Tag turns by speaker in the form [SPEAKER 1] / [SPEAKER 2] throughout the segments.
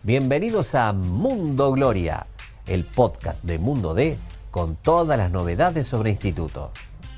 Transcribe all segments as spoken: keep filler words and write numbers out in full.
[SPEAKER 1] Bienvenidos a Mundo Gloria, el podcast de Mundo D con todas las novedades sobre instituto.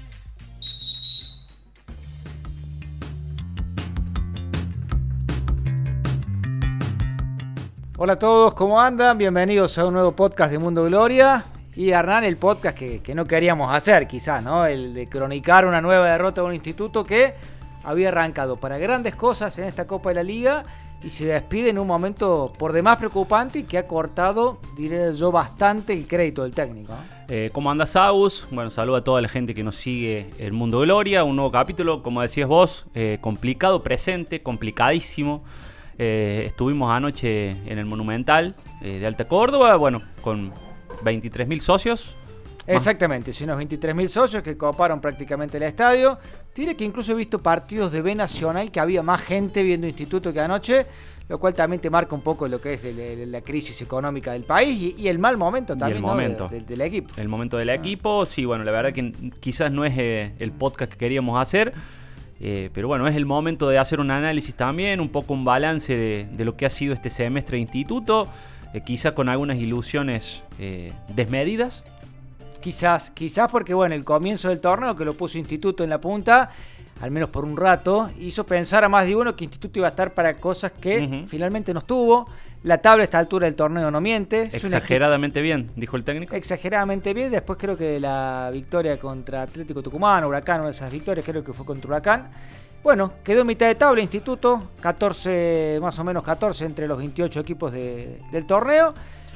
[SPEAKER 2] Hola a todos, ¿cómo andan? Bienvenidos a un nuevo podcast de Mundo Gloria. Y Hernán, el podcast que, que no queríamos hacer quizás, ¿no? El de cronicar una nueva derrota de un instituto que había arrancado para grandes cosas en esta Copa de la Liga y se despide en un momento por demás preocupante y que ha cortado, diré yo, bastante el crédito del técnico, ¿no?
[SPEAKER 3] Eh, ¿Cómo andas, Agus? Bueno, saludo a toda la gente que nos sigue en Mundo Gloria. Un nuevo capítulo, como decías vos, eh, complicado presente, complicadísimo. Eh, estuvimos anoche en el Monumental eh, de Alta Córdoba, bueno, con veintitrés mil socios.
[SPEAKER 2] Exactamente, sí, unos veintitrés mil socios que coparon prácticamente el estadio. Diré que incluso he visto partidos de B Nacional que había más gente viendo instituto que anoche, lo cual también te marca un poco lo que es el, el, la crisis económica del país y, y el mal momento también,
[SPEAKER 3] el
[SPEAKER 2] ¿no?
[SPEAKER 3] momento.
[SPEAKER 2] de, de, del equipo.
[SPEAKER 3] El momento del ah. equipo, sí, bueno, la verdad que quizás no es eh, el podcast que queríamos hacer, eh, pero bueno, es el momento de hacer un análisis también, un poco un balance de, de lo que ha sido este semestre de instituto, eh, quizás con algunas ilusiones eh, desmedidas.
[SPEAKER 2] Quizás, quizás porque bueno, el comienzo del torneo que lo puso Instituto en la punta, al menos por un rato, hizo pensar a más de uno que Instituto iba a estar para cosas que uh-huh. finalmente no estuvo. La tabla a esta altura del torneo no miente. Es
[SPEAKER 3] exageradamente bien, dijo el técnico.
[SPEAKER 2] Exageradamente bien. Después creo que de la victoria contra Atlético Tucumán, Huracán, una de esas victorias, creo que fue contra Huracán. Bueno, quedó en mitad de tabla Instituto, catorce, más o menos catorce entre los veintiocho equipos de, del torneo.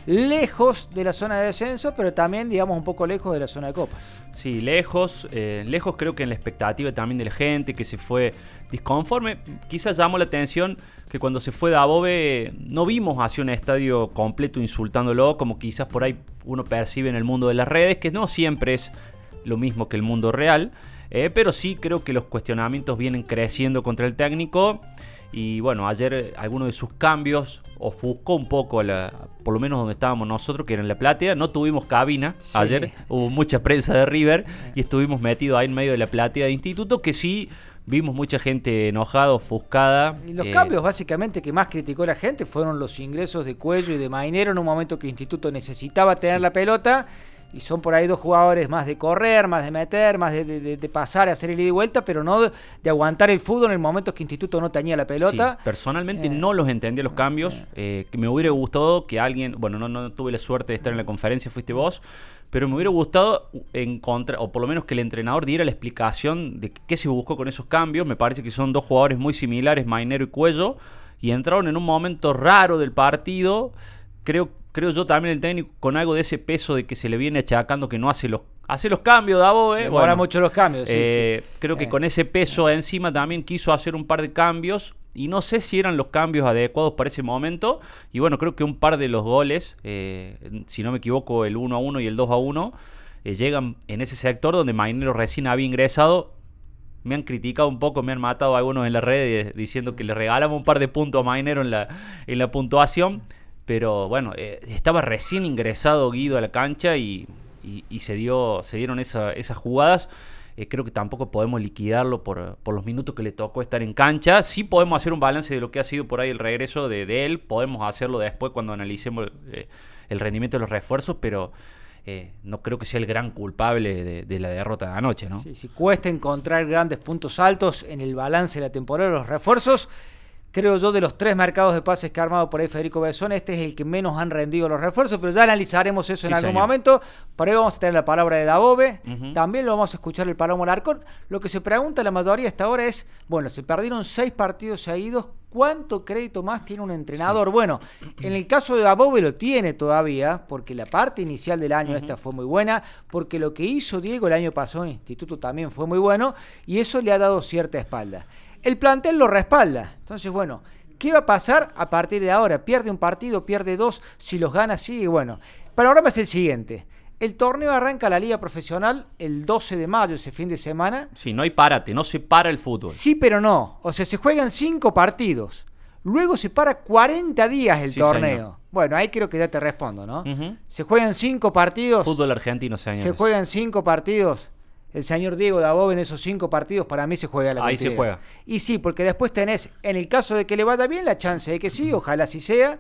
[SPEAKER 2] Lejos de la zona de descenso, pero también, digamos, un poco lejos de la zona de copas.
[SPEAKER 3] Sí, lejos, eh, lejos creo que en la expectativa también de la gente que se fue disconforme. Quizás llamó la atención que cuando se fue Dabove no vimos hacia un estadio completo insultándolo, como quizás por ahí uno percibe en el mundo de las redes, que no siempre es lo mismo que el mundo real, eh, pero sí creo que los cuestionamientos vienen creciendo contra el técnico. Y bueno, ayer alguno de sus cambios ofuscó un poco, la, por lo menos donde estábamos nosotros, que era en La Platea. No tuvimos cabina sí. Ayer, hubo mucha prensa de River y estuvimos metidos ahí en medio de la platea de Instituto, que sí vimos mucha gente enojada, ofuscada.
[SPEAKER 2] Y los
[SPEAKER 3] eh,
[SPEAKER 2] cambios básicamente que más criticó la gente fueron los ingresos de Cuello y de Mainero en un momento que Instituto necesitaba tener sí. la pelota. Y son por ahí dos jugadores más de correr, más de meter, más de, de, de pasar, hacer el ida y vuelta, pero no de, de aguantar el fútbol en el momento que Instituto no tenía la pelota.
[SPEAKER 3] Sí, personalmente eh, no los entendí los cambios. Eh. Eh, me hubiera gustado que alguien, bueno, no, no tuve la suerte de estar en la conferencia, fuiste vos, pero me hubiera gustado encontrar, o por lo menos que el entrenador diera la explicación de qué se buscó con esos cambios. Me parece que son dos jugadores muy similares, Mainero y Cuello, y entraron en un momento raro del partido. Creo Creo yo también el técnico con algo de ese peso de que se le viene achacando que no hace los hace los cambios, Davo, eh.
[SPEAKER 2] Demora bueno, mucho los cambios, sí,
[SPEAKER 3] eh,
[SPEAKER 2] sí.
[SPEAKER 3] Creo que
[SPEAKER 2] eh.
[SPEAKER 3] con ese peso encima también quiso hacer un par de cambios y no sé si eran los cambios adecuados para ese momento. Y bueno, creo que un par de los goles, eh, si no me equivoco, el uno a uno y el dos a uno, eh, llegan en ese sector donde Mainero recién había ingresado. Me han criticado un poco, me han matado algunos en la red diciendo que le regalamos un par de puntos a Mainero en la, en la puntuación. Pero bueno, eh, estaba recién ingresado Guido a la cancha y, y, y se dio se dieron esa, esas jugadas. Eh, creo que tampoco podemos liquidarlo por, por los minutos que le tocó estar en cancha. Sí podemos hacer un balance de lo que ha sido por ahí el regreso de, de él. Podemos hacerlo después cuando analicemos eh, el rendimiento de los refuerzos, pero eh, no creo que sea el gran culpable de, de la derrota de anoche, ¿no?
[SPEAKER 2] Sí, sí, cuesta encontrar grandes puntos altos en el balance de la temporada de los refuerzos. Creo yo, de los tres mercados de pases que ha armado por ahí Federico Besson, este es el que menos han rendido los refuerzos, pero ya analizaremos eso sí, en algún señor. momento. Por ahí vamos a tener la palabra de Dabove, uh-huh. también lo vamos a escuchar el Palomo Larcón. Lo que se pregunta la mayoría hasta ahora es, bueno, se perdieron seis partidos seguidos, ¿cuánto crédito más tiene un entrenador? Sí. Bueno, en el caso de Dabove lo tiene todavía, porque la parte inicial del año uh-huh. esta fue muy buena, porque lo que hizo Diego el año pasado en el Instituto también fue muy bueno, y eso le ha dado cierta espalda. El plantel lo respalda. Entonces, bueno, ¿qué va a pasar a partir de ahora? Pierde un partido, pierde dos, si los gana sigue. Bueno, el panorama es el siguiente. El torneo arranca la liga profesional el doce de mayo, ese fin de semana.
[SPEAKER 3] Sí, no hay parate, no se para el fútbol.
[SPEAKER 2] Sí, pero no. O sea, se juegan cinco partidos. Luego se para cuarenta días el sí, torneo. Señor. Bueno, ahí creo que ya te respondo, ¿no? Uh-huh. Se juegan cinco partidos.
[SPEAKER 3] Fútbol argentino, señores.
[SPEAKER 2] Se juegan cinco partidos. El señor Diego Dabove en esos cinco partidos para mí se juega la
[SPEAKER 3] Ahí se juega.
[SPEAKER 2] Y sí, porque después tenés, en el caso de que le vaya bien, la chance de que sí, ojalá sí sea.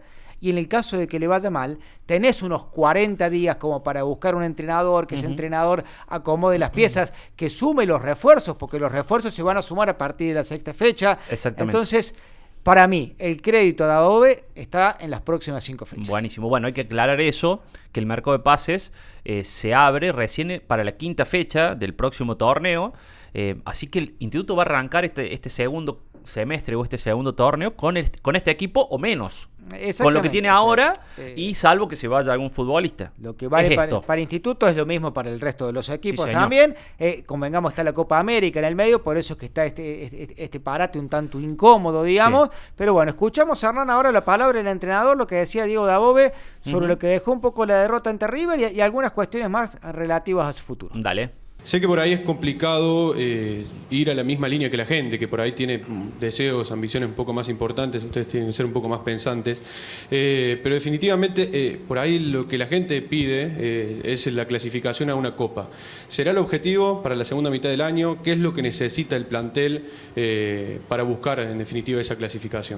[SPEAKER 2] y en el caso de que le vaya mal, tenés unos cuarenta días como para buscar un entrenador, que uh-huh. ese entrenador acomode las piezas, que sume los refuerzos, porque los refuerzos se van a sumar a partir de la sexta fecha.
[SPEAKER 3] Exactamente.
[SPEAKER 2] Entonces, para mí, el crédito de Dabove está en las próximas cinco fechas.
[SPEAKER 3] Buenísimo. Bueno, hay que aclarar eso, que el mercado de pases eh, se abre recién para la quinta fecha del próximo torneo. Eh, así que el Instituto va a arrancar este, este segundo semestre o este segundo torneo con, el, con este equipo o menos. Con lo que tiene ahora eh, y salvo que se vaya algún futbolista.
[SPEAKER 2] Lo que vale para, para Instituto es lo mismo para el resto de los equipos sí, también. Eh, convengamos, está la Copa América en el medio, por eso es que está este, este, este parate un tanto incómodo, digamos. Sí. Pero bueno, escuchamos a Hernán ahora la palabra del entrenador, lo que decía Diego Dabove sobre uh-huh. lo que dejó un poco la derrota ante River y, y algunas cuestiones más relativas a su futuro.
[SPEAKER 3] Dale.
[SPEAKER 4] Sé que por ahí es complicado eh, ir a la misma línea que la gente, que por ahí tiene deseos, ambiciones un poco más importantes, ustedes tienen que ser un poco más pensantes, eh, pero definitivamente eh, por ahí lo que la gente pide eh, es la clasificación a una copa. ¿Será el objetivo para la segunda mitad del año? ¿Qué es lo que necesita el plantel eh, para buscar en definitiva esa clasificación?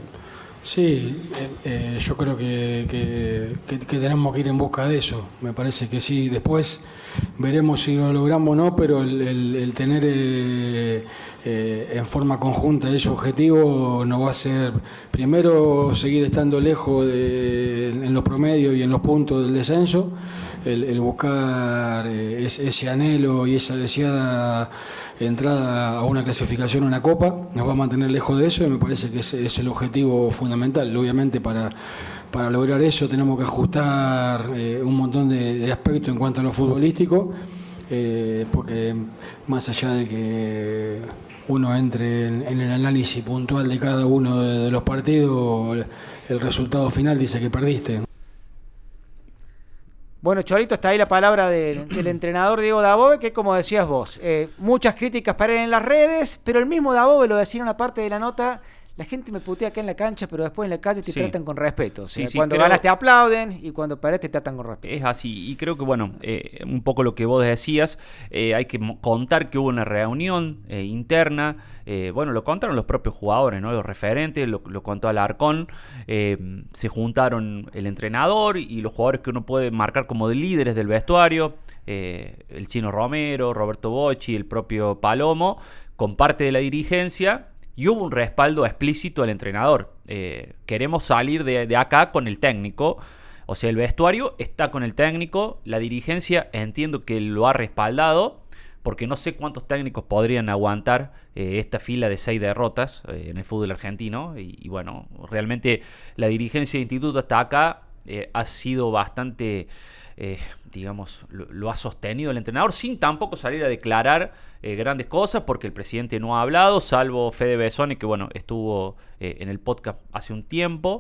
[SPEAKER 5] Sí, eh, eh, yo creo que, que, que, que tenemos que ir en busca de eso. Me parece que sí. Después veremos si lo logramos o no, pero el, el, el tener eh, eh, en forma conjunta ese objetivo nos va a hacer, primero, seguir estando lejos de, en los promedios y en los puntos del descenso, el, el buscar eh, ese, ese anhelo y esa deseada entrada a una clasificación, a una copa, nos va a mantener lejos de eso y me parece que ese es el objetivo fundamental. Obviamente para, para lograr eso tenemos que ajustar eh, un montón de, de aspectos en cuanto a lo futbolístico, eh, porque más allá de que uno entre en, en el análisis puntual de cada uno de, de los partidos, el, el resultado final dice que perdiste.
[SPEAKER 2] Bueno, Cholito, está ahí la palabra del, del entrenador Diego Dabove, que como decías vos, eh, muchas críticas para él en las redes, pero el mismo Dabove lo decía en una parte de la nota: la gente me putea acá en la cancha, pero después en la calle te sí. tratan con respeto. O sea, sí, sí, cuando creo... ganas te aplauden y cuando perdés te tratan con respeto.
[SPEAKER 3] Es así, y creo que, bueno, eh, un poco lo que vos decías, eh, hay que contar que hubo una reunión eh, interna, eh, bueno, lo contaron los propios jugadores, ¿no? Los referentes, lo, lo contó Alarcón, eh, se juntaron el entrenador y los jugadores que uno puede marcar como de líderes del vestuario, eh, el Chino Romero, Roberto Bocci, el propio Palomo, con parte de la dirigencia. Y hubo un respaldo explícito al entrenador. Eh, queremos salir de, de acá con el técnico. O sea, el vestuario está con el técnico. La dirigencia entiendo que lo ha respaldado, porque no sé cuántos técnicos podrían aguantar eh, esta fila de seis derrotas eh, en el fútbol argentino. Y, y bueno, realmente la dirigencia de Instituto hasta acá eh, ha sido bastante... Eh, digamos, lo, lo ha sostenido el entrenador sin tampoco salir a declarar eh, grandes cosas, porque el presidente no ha hablado, salvo Fede Besoni, que bueno, estuvo eh, en el podcast hace un tiempo.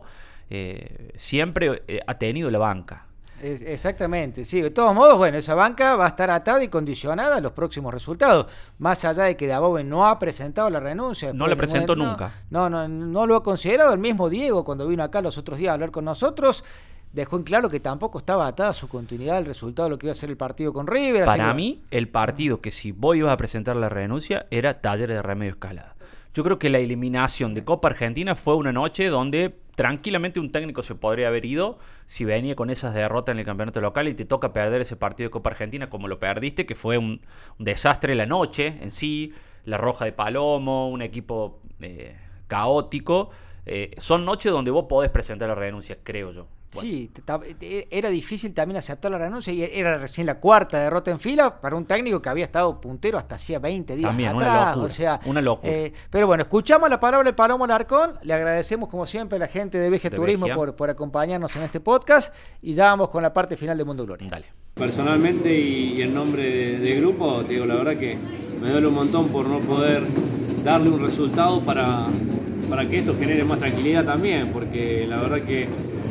[SPEAKER 3] Eh, siempre eh, ha tenido la banca.
[SPEAKER 2] Exactamente, sí. De todos modos, bueno, esa banca va a estar atada y condicionada a los próximos resultados. Más allá de que Dabove no ha presentado la renuncia.
[SPEAKER 3] No la presentó nunca.
[SPEAKER 2] No, no, no, no lo ha considerado. El mismo Diego, cuando vino acá los otros días a hablar con nosotros, dejó en claro que tampoco estaba atada a su continuidad el resultado de lo que iba a ser el partido con River.
[SPEAKER 3] Para
[SPEAKER 2] que...
[SPEAKER 3] mí, el partido que si vos ibas a presentar la renuncia era Talleres de Remedio Escalada. Yo creo que la eliminación de Copa Argentina fue una noche donde tranquilamente un técnico se podría haber ido si venía con esas derrotas en el campeonato local y te toca perder ese partido de Copa Argentina como lo perdiste, que fue un, un desastre la noche en sí, la roja de Palomo, un equipo eh, caótico. Eh, son noches donde vos podés presentar la renuncia, creo yo. Bueno.
[SPEAKER 2] Sí, era difícil también aceptar la renuncia y era recién la cuarta derrota en fila para un técnico que había estado puntero hasta hacía veinte días
[SPEAKER 3] también,
[SPEAKER 2] atrás.
[SPEAKER 3] Una locura,
[SPEAKER 2] o sea,
[SPEAKER 3] una locura.
[SPEAKER 2] Eh, pero bueno, escuchamos la palabra del Palomo Alarcón, le agradecemos como siempre a la gente de Veje Turismo por, por acompañarnos en este podcast y ya vamos con la parte final de Mundo Gloria.
[SPEAKER 3] Dale.
[SPEAKER 6] Personalmente y, y en nombre de, de grupo, te digo la verdad que me duele un montón por no poder darle un resultado para, para que esto genere más tranquilidad también, porque la verdad que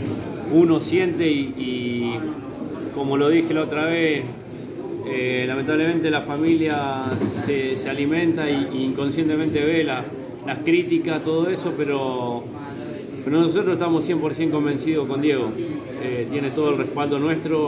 [SPEAKER 6] uno siente y, y como lo dije la otra vez, eh, lamentablemente la familia se, se alimenta y, y inconscientemente ve la, las críticas, todo eso, pero, pero nosotros estamos cien por ciento convencidos con Diego. Eh, tiene todo el respaldo nuestro,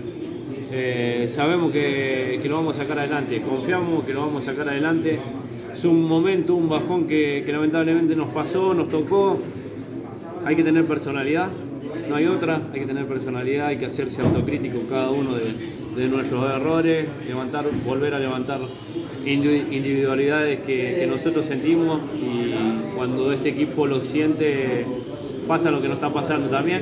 [SPEAKER 6] eh, sabemos que, que lo vamos a sacar adelante, confiamos que lo vamos a sacar adelante. Es un momento, un bajón que, que lamentablemente nos pasó, nos tocó, hay que tener personalidad. no hay otra, hay que tener personalidad, hay que hacerse autocrítico cada uno de, de nuestros errores, levantar, volver a levantar individualidades que, que nosotros sentimos, y cuando este equipo lo siente pasa lo que nos está pasando también.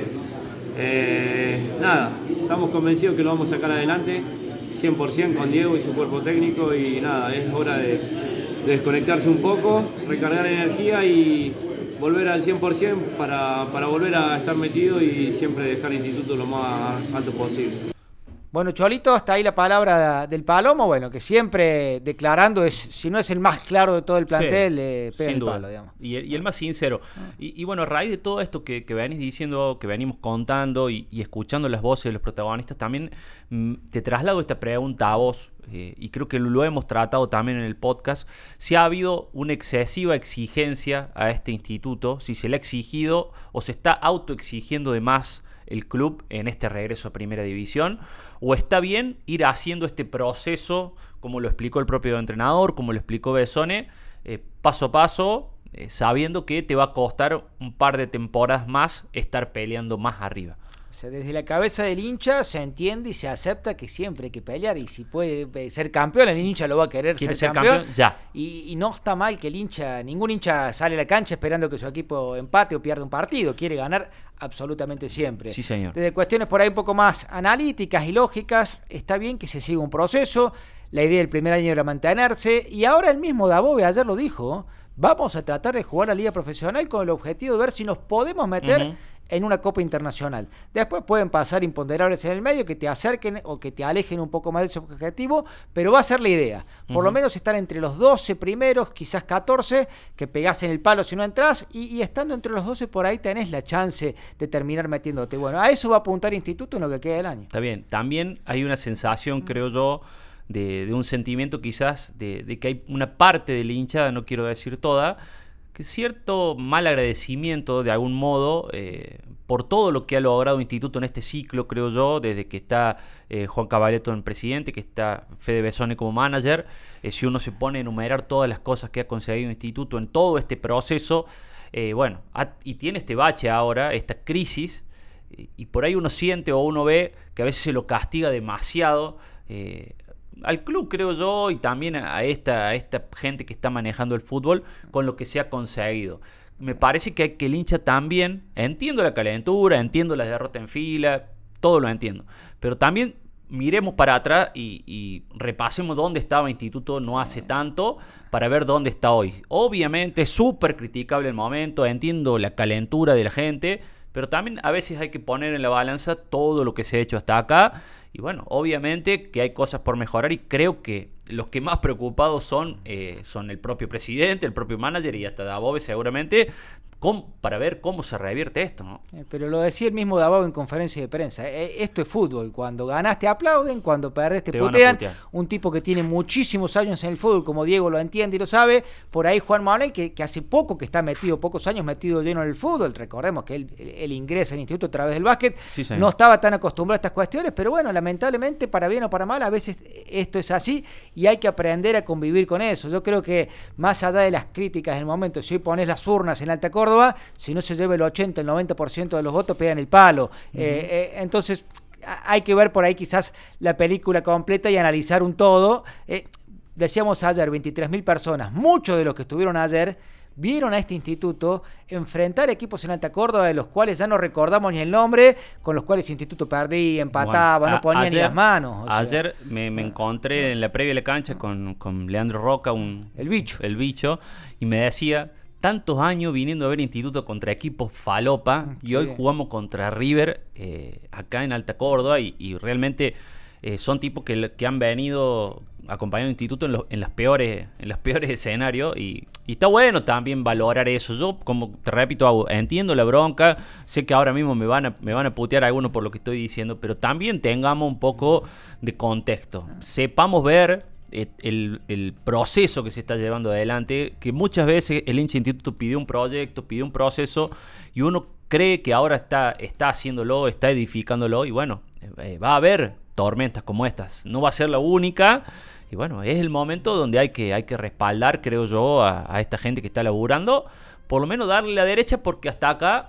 [SPEAKER 6] Eh, nada, estamos convencidos que lo vamos a sacar adelante cien por ciento con Diego y su cuerpo técnico, y nada, es hora de, de desconectarse un poco, recargar energía y volver al cien por ciento para, para volver a estar metido y siempre dejar el instituto lo más alto posible.
[SPEAKER 2] Bueno, Cholito, hasta ahí la palabra del Palomo, bueno, que siempre declarando, es si no es el más claro de todo el plantel, sí, eh, pega el palo, digamos.
[SPEAKER 3] Y el, y el más sincero. Y, y bueno, a raíz de todo esto que, que venís diciendo, que venimos contando y, y escuchando las voces de los protagonistas, también mm, te traslado esta pregunta a vos, eh, y creo que lo hemos tratado también en el podcast, si ha habido una excesiva exigencia a este instituto, si se le ha exigido o se está autoexigiendo de más el club en este regreso a Primera División, o está bien ir haciendo este proceso, como lo explicó el propio entrenador, como lo explicó Bessone, eh, paso a paso, eh, sabiendo que te va a costar un par de temporadas más estar peleando más arriba.
[SPEAKER 2] O sea, desde la cabeza del hincha se entiende y se acepta que siempre hay que pelear, y si puede ser campeón, el hincha lo va a querer ser,
[SPEAKER 3] ser
[SPEAKER 2] campeón,
[SPEAKER 3] campeón ya.
[SPEAKER 2] Y, y no está mal que el hincha, ningún hincha sale a la cancha esperando que su equipo empate o pierda un partido, quiere ganar absolutamente siempre.
[SPEAKER 3] Sí, señor.
[SPEAKER 2] Desde cuestiones por ahí un poco más analíticas y lógicas, está bien que se siga un proceso, la idea del primer año era mantenerse, y ahora el mismo Dabove ayer lo dijo, vamos a tratar de jugar la liga profesional con el objetivo de ver si nos podemos meter uh-huh. en una Copa Internacional. Después pueden pasar imponderables en el medio que te acerquen o que te alejen un poco más de ese objetivo, pero va a ser la idea. Por uh-huh. lo menos estar entre los doce primeros, quizás catorce, que pegás en el palo si no entras, y, y estando entre los doce por ahí tenés la chance de terminar metiéndote. Bueno, a eso va a apuntar Instituto en lo que queda del año.
[SPEAKER 3] Está bien. También hay una sensación, uh-huh. creo yo, de, de un sentimiento quizás de, de que hay una parte de la hinchada, no quiero decir toda, que cierto mal agradecimiento de algún modo eh, por todo lo que ha logrado Instituto en este ciclo, creo yo, desde que está eh, Juan Cavalletto en presidente, que está Fede Bessone como manager. Eh, si uno se pone a enumerar todas las cosas que ha conseguido Instituto en todo este proceso, eh, bueno, ha, y tiene este bache ahora, esta crisis, y, y por ahí uno siente o uno ve que a veces se lo castiga demasiado eh, al club, creo yo, y también a esta, a esta gente que está manejando el fútbol con lo que se ha conseguido. Me parece que, que el hincha también, entiendo la calentura, entiendo la derrota en fila, todo lo entiendo, pero también miremos para atrás y, y repasemos dónde estaba Instituto no hace tanto para ver dónde está hoy. Obviamente es súper criticable el momento, entiendo la calentura de la gente, pero también a veces hay que poner en la balanza todo lo que se ha hecho hasta acá. Y bueno, obviamente que hay cosas por mejorar, y creo que los que más preocupados son, eh, son el propio presidente, el propio manager y hasta Dabove seguramente, con, para ver cómo se revierte esto, ¿no?
[SPEAKER 2] Eh, pero lo decía el mismo Dabove en conferencia de prensa, eh, esto es fútbol, cuando ganás te aplauden, cuando perdés te, te putean. Un tipo que tiene muchísimos años en el fútbol, como Diego lo entiende y lo sabe, por ahí Juan Manuel, que, que hace poco que está metido, pocos años metido lleno en el fútbol, recordemos que él, él ingresa al instituto a través del básquet, sí, no estaba tan acostumbrado a estas cuestiones, pero bueno, lamentablemente, para bien o para mal, a veces esto es así y hay que aprender a convivir con eso. Yo creo que más allá de las críticas del momento, si pones las urnas en Alta Córdoba, si no se lleva el ochenta, el noventa por ciento de los votos, pegan el palo. Uh-huh. eh, eh, entonces, hay que ver por ahí quizás la película completa y analizar un todo. Eh, decíamos ayer, veintitrés mil personas, muchos de los que estuvieron ayer vieron a este instituto enfrentar equipos en Alta Córdoba, de los cuales ya no recordamos ni el nombre, con los cuales el instituto perdía, empataba, bueno, no ponía ayer, ni las manos. O
[SPEAKER 3] ayer
[SPEAKER 2] sea,
[SPEAKER 3] me, me encontré en la previa de la cancha con, con Leandro Roca, un,
[SPEAKER 2] el bicho.
[SPEAKER 3] el bicho, y me decía, tantos años viniendo a ver instituto contra equipos falopa, sí. y hoy jugamos contra River eh, acá en Alta Córdoba, y, y realmente eh, son tipos que, que han venido acompañando al instituto en los, en las peores, en los peores escenarios, y, y está bueno también valorar eso. Yo, como te repito, entiendo la bronca, sé que ahora mismo me van a, me van a putear algunos por lo que estoy diciendo, pero también tengamos un poco de contexto, sepamos ver el, el proceso que se está llevando adelante, que muchas veces el hincha instituto pidió un proyecto, pidió un proceso, y uno cree que ahora está, está haciéndolo, está edificándolo, y bueno, eh, va a haber tormentas como estas, no va a ser la única. Y bueno, es el momento donde hay que, hay que respaldar, creo yo, a, a esta gente que está laburando, por lo menos darle la derecha, porque hasta acá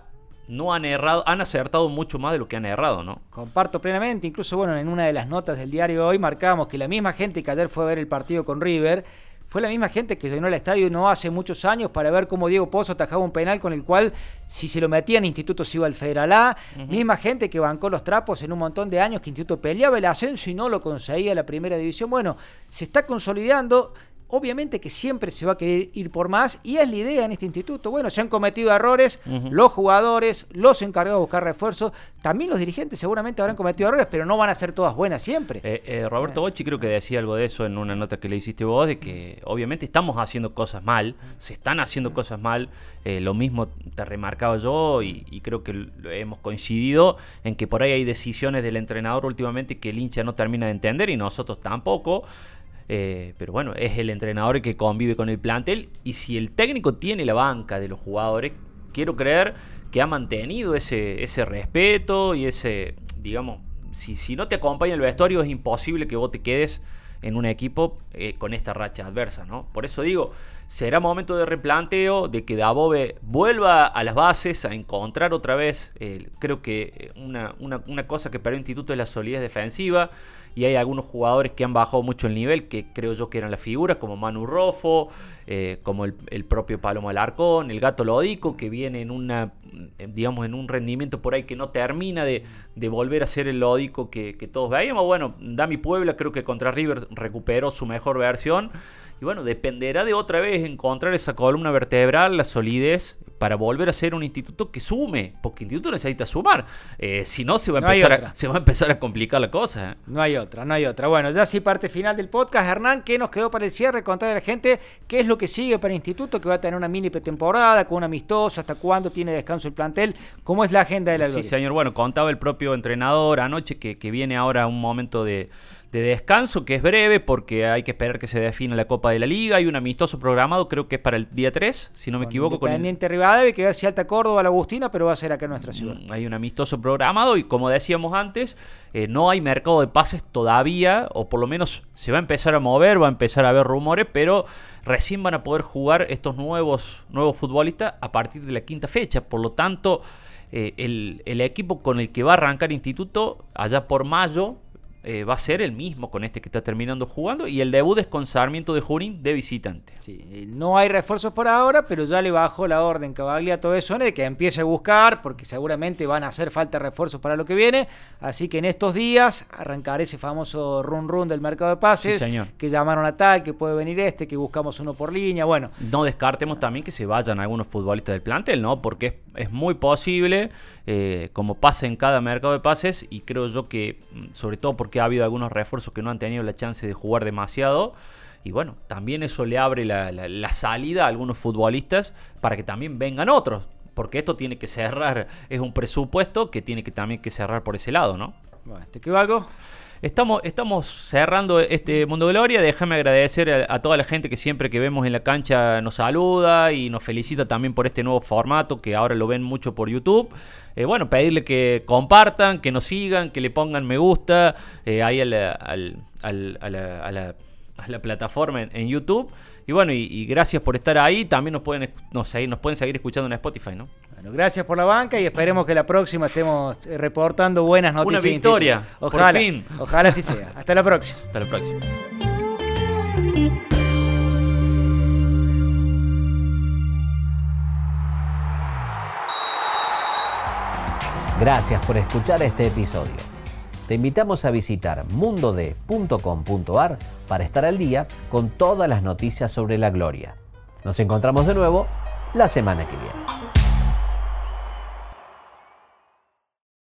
[SPEAKER 3] no han errado, han acertado mucho más de lo que han errado, ¿no?
[SPEAKER 2] Comparto plenamente, incluso bueno, en una de las notas del diario hoy marcábamos que la misma gente que ayer fue a ver el partido con River, fue la misma gente que llenó el estadio no hace muchos años para ver cómo Diego Pozo atajaba un penal con el cual, si se lo metía en Instituto, se iba al Federal A. Uh-huh. Misma gente que bancó los trapos en un montón de años que Instituto peleaba el ascenso y no lo conseguía la primera división. Bueno, se está consolidando. Obviamente que siempre se va a querer ir por más y es la idea en este instituto. Bueno, se han cometido errores, uh-huh. los jugadores, los encargados de buscar refuerzos, también los dirigentes seguramente habrán cometido errores, pero no van a ser todas buenas siempre.
[SPEAKER 3] Eh, eh, Roberto Bocci creo que decía algo de eso en una nota que le hiciste vos, de que obviamente estamos haciendo cosas mal, se están haciendo cosas mal, eh, lo mismo te remarcaba yo y, y creo que hemos coincidido en que por ahí hay decisiones del entrenador últimamente que el hincha no termina de entender y nosotros tampoco. Eh, pero bueno, es el entrenador el que convive con el plantel y si el técnico tiene la banca de los jugadores, quiero creer que ha mantenido ese, ese respeto y ese, digamos, si, si no te acompaña el vestuario es imposible que vos te quedes en un equipo eh, con esta racha adversa, ¿no? Por eso digo, será momento de replanteo, de que Dabove vuelva a las bases, a encontrar otra vez, eh, creo que una, una, una cosa que perdió el Instituto es la solidez defensiva, y hay algunos jugadores que han bajado mucho el nivel, que creo yo que eran las figuras, como Manu Roffo, eh, como el, el propio Palomo Alarcón, el Gato Lodico, que viene en una, digamos, en un rendimiento por ahí que no termina de, de volver a ser el Lodico que, que todos veíamos. Bueno, Dami Puebla creo que contra River recuperó su mejor versión, y bueno, dependerá de otra vez encontrar esa columna vertebral, la solidez, para volver a ser un instituto que sume, porque el instituto necesita sumar, eh, si no se va, a
[SPEAKER 2] no
[SPEAKER 3] empezar a, se va a empezar a complicar la cosa. ¿eh?
[SPEAKER 2] No hay otra, no hay otra. Bueno, ya sí, parte final del podcast. Hernán, ¿qué nos quedó para el cierre? Contarle a la gente qué es lo que sigue para el instituto, que va a tener una mini pretemporada, con un amistoso, hasta cuándo tiene descanso el plantel, cómo es la agenda de la Gloria.
[SPEAKER 3] Sí, señor, bueno, contaba el propio entrenador anoche que, que viene ahora un momento de... de descanso, que es breve porque hay que esperar que se defina la Copa de la Liga. Hay un amistoso programado, creo que es para el día tres, si no me
[SPEAKER 2] con
[SPEAKER 3] equivoco.
[SPEAKER 2] Independiente
[SPEAKER 3] con el...
[SPEAKER 2] Rivadavia, hay que ver si Alta Córdoba, la Agustina, pero va a ser acá en nuestra ciudad.
[SPEAKER 3] Hay un amistoso programado y como decíamos antes, eh, no hay mercado de pases todavía, o por lo menos se va a empezar a mover, va a empezar a haber rumores, pero recién van a poder jugar estos nuevos, nuevos futbolistas a partir de la quinta fecha. Por lo tanto, eh, el, el equipo con el que va a arrancar Instituto allá por mayo Eh, va a ser el mismo con este que está terminando jugando, y el debut es con Sarmiento de Junín de visitante.
[SPEAKER 2] Sí, no hay refuerzos por ahora, pero ya le bajó la orden Cavagliato Besone de que empiece a buscar, porque seguramente van a hacer falta refuerzos para lo que viene, así que en estos días arrancará ese famoso run run del mercado de pases,
[SPEAKER 3] sí, señor.
[SPEAKER 2] Que llamaron a tal, que puede venir este, que buscamos uno por línea, bueno.
[SPEAKER 3] No descartemos también que se vayan algunos futbolistas del plantel, ¿no? Porque es, es muy posible, eh, como pasa en cada mercado de pases, y creo yo que, sobre todo porque ha habido algunos refuerzos que no han tenido la chance de jugar demasiado, y bueno, también eso le abre la, la, la salida a algunos futbolistas para que también vengan otros, porque esto tiene que cerrar, es un presupuesto que tiene que también que cerrar por ese lado, ¿no?
[SPEAKER 2] Bueno, ¿te quedó algo?
[SPEAKER 3] Estamos, estamos cerrando este Mundo Gloria. Déjame agradecer a, a toda la gente que siempre que vemos en la cancha nos saluda y nos felicita también por este nuevo formato, que ahora lo ven mucho por YouTube. Eh, bueno, pedirle que compartan, que nos sigan, que le pongan me gusta eh, ahí a la, al, al, a la, a la, a la plataforma en, en YouTube. Y bueno, y, y gracias por estar ahí. También nos pueden, nos, nos pueden seguir escuchando en Spotify, ¿no?
[SPEAKER 2] Bueno, gracias por la banca y esperemos que la próxima estemos reportando buenas noticias.
[SPEAKER 3] Una victoria,
[SPEAKER 2] ojalá,
[SPEAKER 3] por fin.
[SPEAKER 2] Ojalá así sea. Hasta la próxima.
[SPEAKER 3] Hasta la próxima.
[SPEAKER 1] Gracias por escuchar este episodio. Te invitamos a visitar mundo d punto com punto a r para estar al día con todas las noticias sobre la Gloria. Nos encontramos de nuevo la semana que viene.